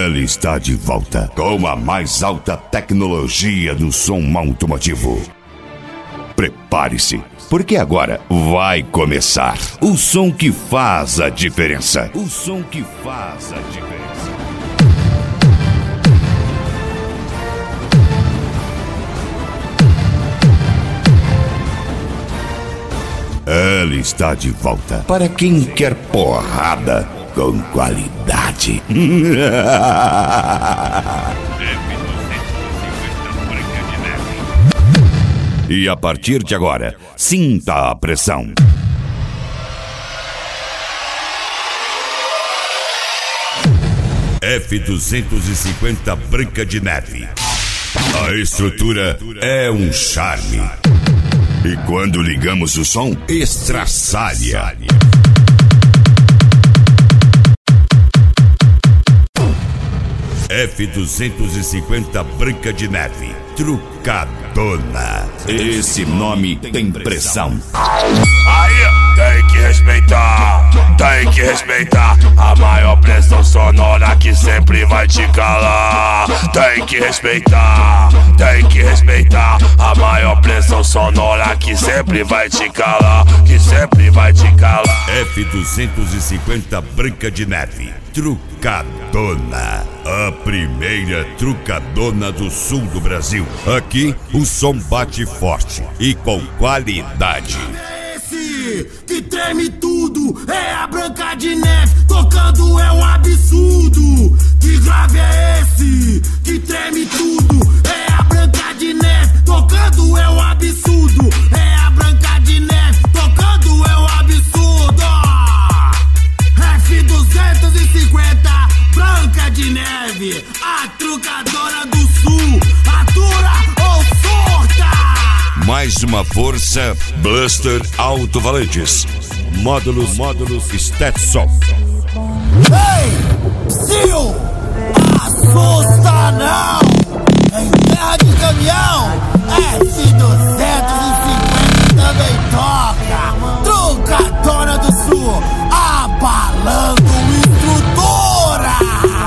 Ela está de volta com a mais alta tecnologia do som automotivo. Prepare-se, porque agora vai começar o som que faz a diferença. O som que faz a diferença. Ela está de volta para quem quer porrada com qualidade. E a partir de agora, sinta a pressão. F250 Branca de Neve. A estrutura é um charme. E quando ligamos o som, estraçalha. F250 Branca de Neve, trucadona. Esse nome tem pressão. Aí, tem que respeitar, tem que respeitar. A maior pressão sonora que sempre vai te calar. Tem que respeitar, tem que respeitar. A maior pressão sonora que sempre vai te calar, que sempre vai te calar. F250 Branca de Neve, trucadona. A primeira trucadona do sul do Brasil. Aqui o som bate forte e com qualidade. Que treme tudo, é a Branca de Neve, tocando é um absurdo. Que grave é esse? Que treme tudo, é a Branca de Neve, tocando é um absurdo. É a Branca de Neve, tocando é um absurdo. F250 Branca de Neve, a trucadora do sul, atura ou surta. Mais uma força Blaster Alto-Valantes. Módulos Stetson. Ei, Sil, assusta não! Em terra de caminhão, F250 também toca. Trucadora do sul, abalando estrutura.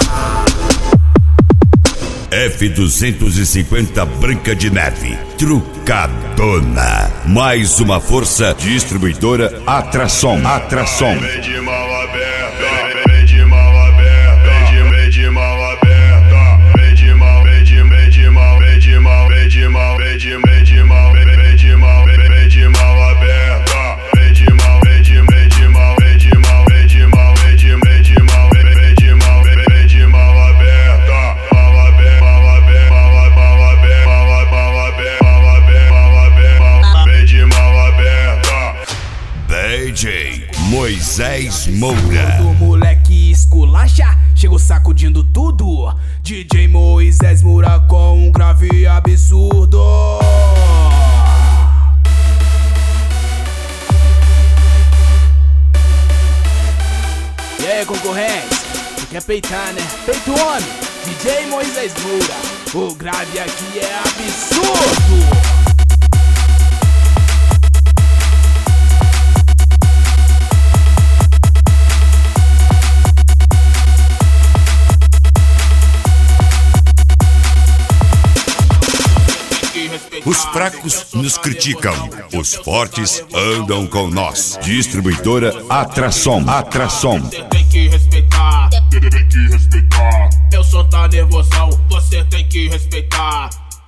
F250 Branca de Neve, trucadona. Mais uma força distribuidora Atrasom. Vem de mão aberta, vem de mão aberta, vem de mão aberta, vem de mão, vem de mão, vem de mão, vem de mão, vem de mão, vem de mão, vem de mão, vem de mão, vem de mão aberta, vem de mão, vem de mão, vem de mão, vem de mão, vem de mão, vem de mão, vem de mão, vem de mão, vem de mão aberta, mão aberta, mão aberta, mão aberta, mão aberta, mão aberta, mão aberta, vem de mão aberta. DJ Moisés Moura. Quando o moleque esculacha, chegou sacudindo tudo. DJ Moisés Moura com um grave absurdo. E aí, concorrente? Tu quer peitar, né? Peito homem, DJ Moisés Moura. O grave aqui é absurdo. Os fracos nos criticam, os fortes andam com nós. Distribuidora Atrasom. Tem que respeitar, tem que respeitar. Meu som tá nervosão, você tem que respeitar.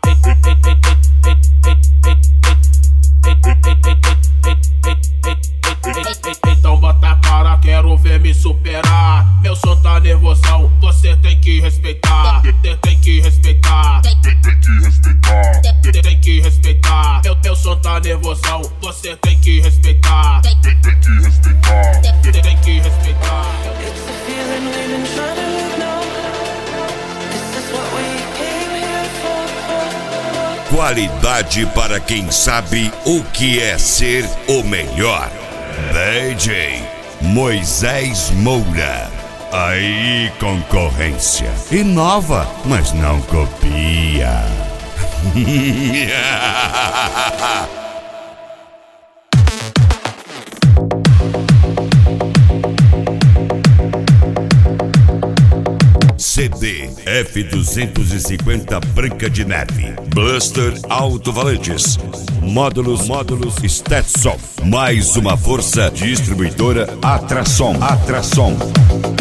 Então bota a cara, quero ver me superar. Meu som tá nervosão, você tem que respeitar. Tem que respeitar, tem que respeitar, tem que respeitar. Meu som tá nervosão, você tem que respeitar. Tem que respeitar, tem que respeitar. It's the feeling we've been trying to ignore. This is what we came here for. Qualidade para quem sabe o que é ser o melhor. DJ Moisés Moura. Aí, concorrência. Inova, mas não copia. CD F250 Branca de Neve, Blaster alto-valantes, módulos Stetson. Mais uma força distribuidora Atrason.